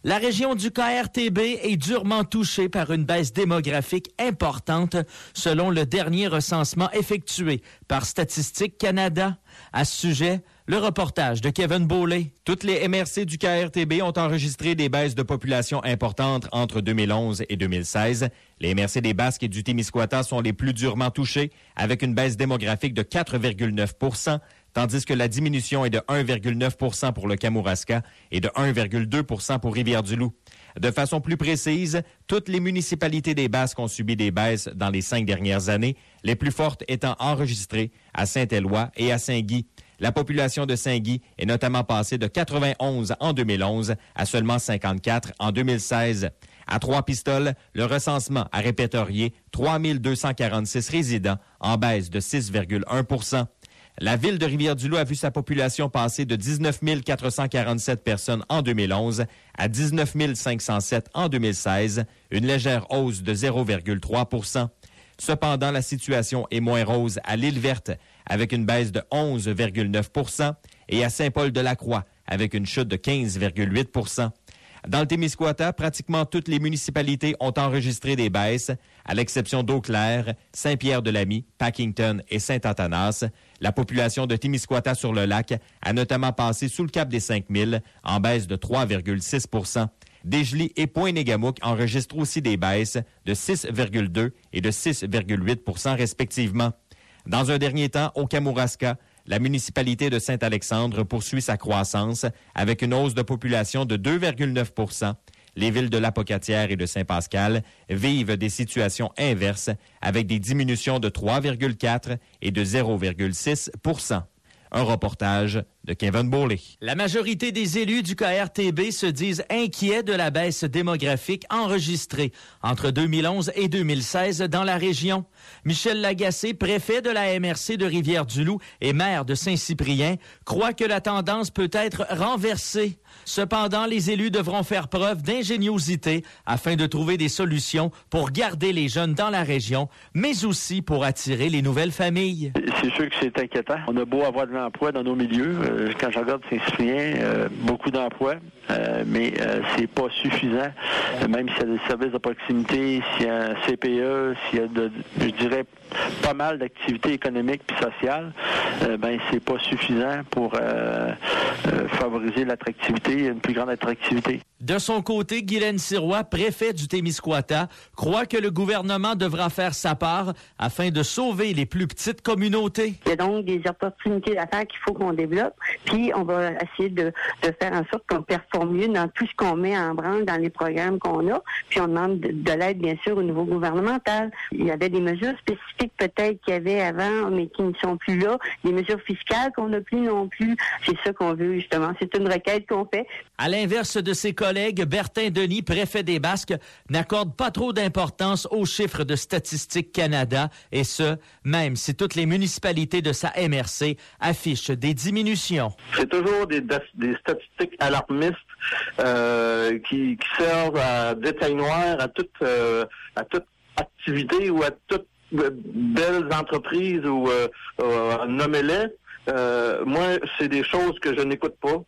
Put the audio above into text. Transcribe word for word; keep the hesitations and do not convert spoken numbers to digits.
La région du K R T B est durement touchée par une baisse démographique importante, selon le dernier recensement effectué par Statistique Canada. À ce sujet, le reportage de Kevin Beaulé. Toutes les M R C du K R T B ont enregistré des baisses de population importantes entre deux mille onze et deux mille seize. Les M R C des Basques et du Témiscouata sont les plus durement touchés, avec une baisse démographique de quatre virgule neuf pour cent, tandis que la diminution est de un virgule neuf pour cent pour le Kamouraska et de un virgule deux pour cent pour Rivière-du-Loup. De façon plus précise, toutes les municipalités des Basques ont subi des baisses dans les cinq dernières années, les plus fortes étant enregistrées à Saint-Éloi et à Saint-Guy. La population de Saint-Guy est notamment passée de quatre-vingt-onze en deux mille onze à seulement cinquante-quatre en deux mille seize. À Trois-Pistoles, le recensement a répertorié trois mille deux cent quarante-six résidents, en baisse de six virgule un pour cent. La ville de Rivière-du-Loup a vu sa population passer de dix-neuf mille quatre cent quarante-sept personnes en deux mille onze à dix-neuf mille cinq cent sept en deux mille seize, une légère hausse de zéro virgule trois pour cent. Cependant, la situation est moins rose à l'Île-Verte, avec une baisse de onze virgule neuf pour cent, et à Saint-Paul-de-la-Croix, avec une chute de quinze virgule huit pour cent. Dans le Témiscouata, pratiquement toutes les municipalités ont enregistré des baisses, à l'exception d'Eau-Claire, Saint-Pierre-de-Lamy, Packington et Saint-Athanas. La population de Témiscouata-sur-le-Lac a notamment passé sous le cap des cinq mille, en baisse de trois virgule six pour cent. Desjely et Pointe-Négamouk enregistrent aussi des baisses de six virgule deux et de six virgule huit pour cent respectivement. Dans un dernier temps, au Kamouraska, la municipalité de Saint-Alexandre poursuit sa croissance avec une hausse de population de deux virgule neuf pour cent. Les villes de Lapocatière et de Saint-Pascal vivent des situations inverses avec des diminutions de trois virgule quatre et de zéro virgule six pour cent. Un reportage de Kevin Beaulé. La majorité des élus du K R T B se disent inquiets de la baisse démographique enregistrée entre deux mille onze et deux mille seize dans la région. Michel Lagacé, préfet de la M R C de Rivière-du-Loup et maire de Saint-Cyprien, croit que la tendance peut être renversée. Cependant, les élus devront faire preuve d'ingéniosité afin de trouver des solutions pour garder les jeunes dans la région, mais aussi pour attirer les nouvelles familles. C'est sûr que c'est inquiétant. On a beau avoir de l'emploi dans nos milieux. Euh, quand je regarde Saint-Cyprien, euh, beaucoup d'emplois, euh, mais euh, c'est pas suffisant. Euh, même s'il y a des services de proximité, s'il y a un C P E, s'il y a, de, je dirais, pas mal d'activités économiques puis sociales, euh, ben c'est pas suffisant pour euh, euh, favoriser l'attractivité, une plus grande attractivité. De son côté, Guylaine Sirois, préfet du Témiscouata, croit que le gouvernement devra faire sa part afin de sauver les plus petites communautés. Il y a donc des opportunités d'affaires qu'il faut qu'on développe, puis on va essayer de, de faire en sorte qu'on performe mieux dans tout ce qu'on met en branle dans les programmes qu'on a, puis on demande de, de l'aide, bien sûr, au niveau gouvernemental. Il y avait des mesures spécifiques peut-être qu'il y avait avant, mais qui ne sont plus là, des mesures fiscales qu'on n'a plus non plus. C'est ça qu'on veut, justement. C'est une requête qu'on fait. À l'inverse de ses collègues, Bertin Denis, préfet des Basques, n'accorde pas trop d'importance aux chiffres de Statistique Canada, et ce, même si toutes les municipalités de sa M R C affichent des diminutions. C'est toujours des, des statistiques alarmistes euh, qui, qui servent à détail noir à toute, euh, à toute activité ou à toute belles entreprises ou euh, euh, nommez-les. Euh, moi, c'est des choses que je n'écoute pas.